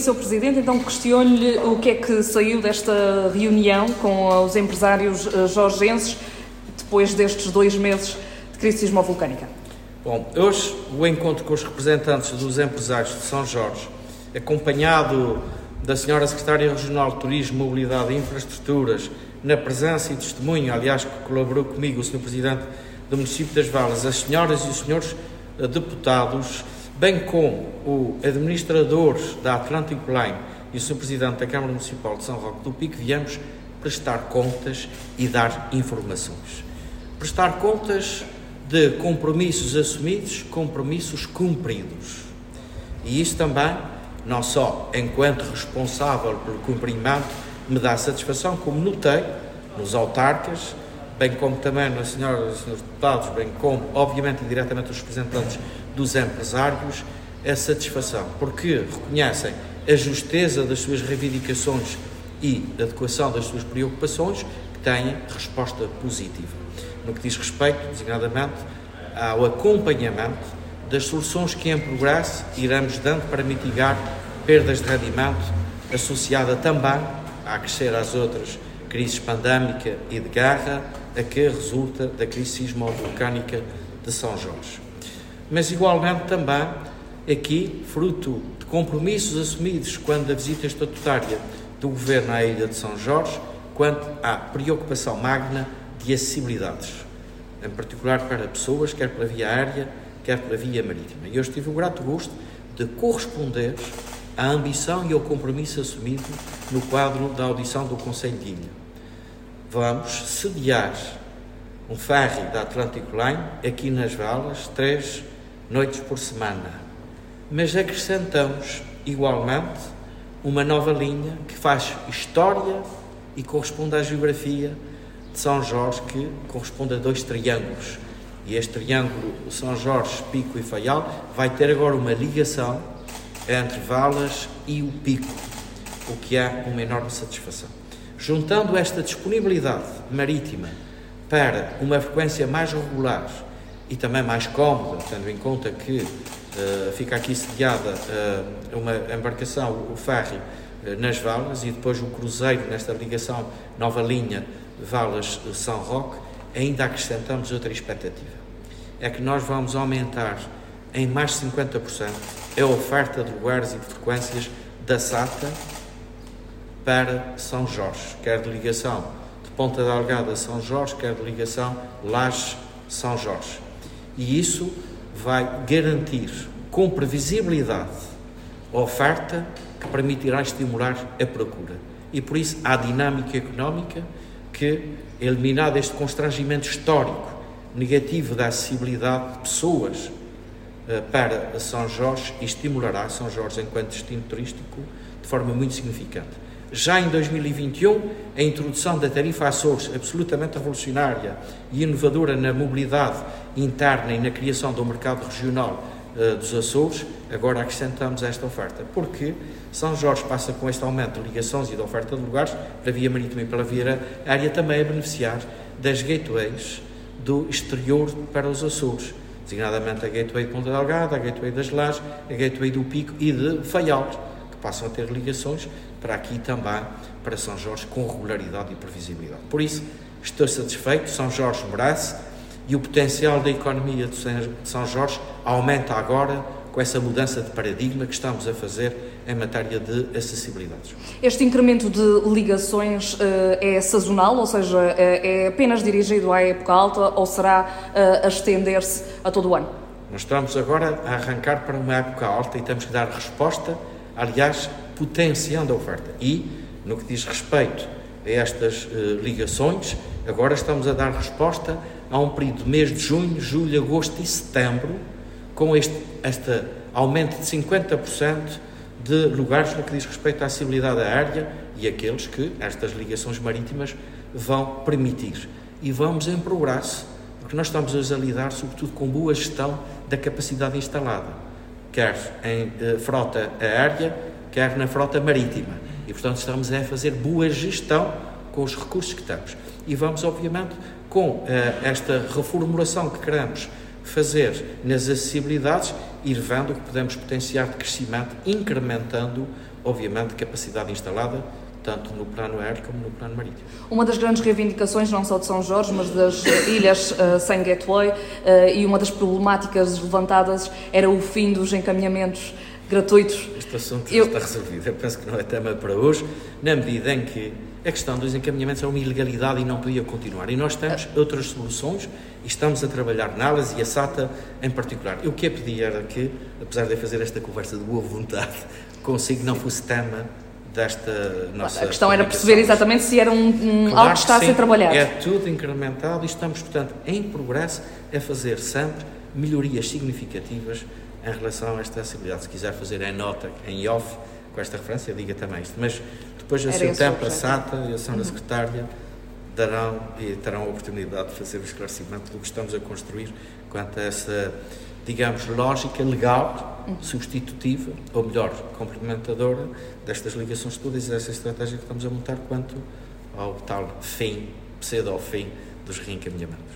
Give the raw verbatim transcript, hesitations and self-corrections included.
senhor Presidente, então questiono-lhe o que é que saiu desta reunião com os empresários jorgenses depois destes dois meses de crise sismovolcânica. Bom, hoje o encontro com os representantes dos empresários de São Jorge, acompanhado da senhora Secretária Regional de Turismo, Mobilidade e Infraestruturas, na presença e testemunho, aliás, que colaborou comigo o senhor Presidente do município das Valas, as senhoras e os senhores deputados, bem como o administrador da Atlantic Line e o senhor Presidente da Câmara Municipal de São Roque do Pico, viemos prestar contas e dar informações. Prestar contas de compromissos assumidos, compromissos cumpridos. E isso também, não só enquanto responsável pelo cumprimento, me dá satisfação, como notei nos autarcas, bem como também nas senhoras e senhores deputados, bem como, obviamente, e diretamente os representantes dos empresários, a satisfação, porque reconhecem a justeza das suas reivindicações e a adequação das suas preocupações, que têm resposta positiva. No que diz respeito, designadamente, ao acompanhamento das soluções que em progresso iremos dando para mitigar perdas de rendimento, associada também a crescer às outras crises pandémica e de guerra, a que resulta da crise sismovolcânica de São Jorge. Mas, igualmente, também aqui, fruto de compromissos assumidos quando da visita estatutária do Governo à Ilha de São Jorge, quanto à preocupação magna de acessibilidades, em particular para pessoas, quer pela via aérea, quer pela via marítima. E hoje tive o grato gosto de corresponder à ambição e ao compromisso assumido no quadro da audição do Conselho de Ilha. Vamos sediar um ferry da Atlantic Line aqui nas Valas, três noites por semana. Mas acrescentamos, igualmente, uma nova linha que faz história e corresponde à geografia de São Jorge, que corresponde a dois triângulos. E este triângulo São Jorge, Pico e Faial vai ter agora uma ligação entre Valas e o Pico, o que é uma enorme satisfação. Juntando esta disponibilidade marítima para uma frequência mais regular e também mais cómoda, tendo em conta que uh, fica aqui sediada uh, uma embarcação, o ferry, uh, nas Valas, e depois o cruzeiro nesta ligação, nova linha Valas-São Roque, ainda acrescentamos outra expectativa. É que nós vamos aumentar em mais de cinquenta por cento a oferta de lugares e de frequências da SATA para São Jorge, quer de ligação de Ponta Delgada a São Jorge, quer de ligação Lages-São Jorge. E isso vai garantir com previsibilidade a oferta que permitirá estimular a procura. E por isso há dinâmica económica que, eliminado este constrangimento histórico negativo da acessibilidade de pessoas uh, para São Jorge, estimulará São Jorge enquanto destino turístico de forma muito significante. Já em dois mil e vinte e um, a introdução da tarifa Açores, absolutamente revolucionária e inovadora na mobilidade interna e na criação do mercado regional uh, dos Açores, agora acrescentamos esta oferta, porque São Jorge passa com este aumento de ligações e de oferta de lugares pela via marítima e pela via aérea também a beneficiar das gateways do exterior para os Açores, designadamente a gateway de Ponta Delgada, a gateway das Lajes, a gateway do Pico e de Faial, que passam a ter ligações para aqui também, para São Jorge, com regularidade e previsibilidade. Por isso, estou satisfeito, São Jorge merece, e o potencial da economia de São Jorge aumenta agora com essa mudança de paradigma que estamos a fazer em matéria de acessibilidades. Este incremento de ligações uh, é sazonal, ou seja, uh, é apenas dirigido à época alta, ou será uh, a estender-se a todo o ano? Nós estamos agora a arrancar para uma época alta e temos que dar resposta, aliás, potenciando a oferta. E, no que diz respeito a estas uh, ligações, agora estamos a dar resposta a um período de mês de junho, julho, agosto e setembro, com este, este aumento de cinquenta por cento de lugares no que diz respeito à acessibilidade aérea e aqueles que estas ligações marítimas vão permitir. E vamos em progresso, porque nós estamos hoje a lidar, sobretudo, com boa gestão da capacidade instalada, quer em eh, frota aérea, quer na frota marítima. E, portanto, estamos a fazer boa gestão com os recursos que temos. E vamos, obviamente, com eh, esta reformulação que queremos fazer nas acessibilidades, ir vendo o que podemos potenciar de crescimento, incrementando obviamente, capacidade instalada, tanto no plano aéreo como no plano marítimo. Uma das grandes reivindicações, não só de São Jorge, mas das ilhas uh, sem gateway, uh, e uma das problemáticas levantadas era o fim dos encaminhamentos gratuitos. Este assunto Eu... está resolvido. Eu penso que não é tema para hoje, na medida em que a questão dos encaminhamentos é uma ilegalidade e não podia continuar. E nós temos outras soluções e estamos a trabalhar nelas, e a SATA em particular. Eu o que eu pedi era que, apesar de eu fazer esta conversa de boa vontade, consigo não fosse tema desta nossa... A questão era perceber exatamente se era um, um claro algo que está a ser trabalhado. É tudo incrementado e estamos, portanto, em progresso a fazer sempre melhorias significativas em relação a esta acessibilidade. Se quiser fazer em nota, em off, com esta referência, diga também isto. Mas depois, a seu tempo, a SATA e a Senhora uhum. Secretária darão e terão a oportunidade de fazer o esclarecimento do que estamos a construir quanto a essa, digamos, lógica legal, uhum. substitutiva, ou melhor, complementadora destas ligações todas e dessa estratégia que estamos a montar quanto ao tal fim, pseudo-fim dos reencaminhamentos.